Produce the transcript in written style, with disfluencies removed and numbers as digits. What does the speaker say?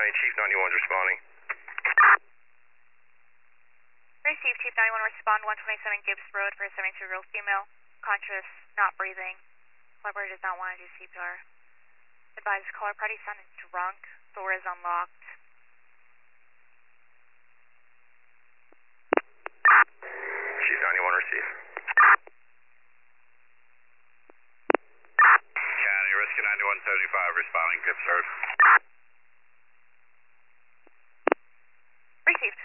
County, Chief 91 responding. Receive Chief 91, respond 127 Gibbs Road for a 72-year-old female, conscious, not breathing. Collaborator does not want to do CPR. Advise caller party sounded drunk, door is unlocked. Chief 91 receive. County, Rescue 9175 responding, Gibbs Road. Receive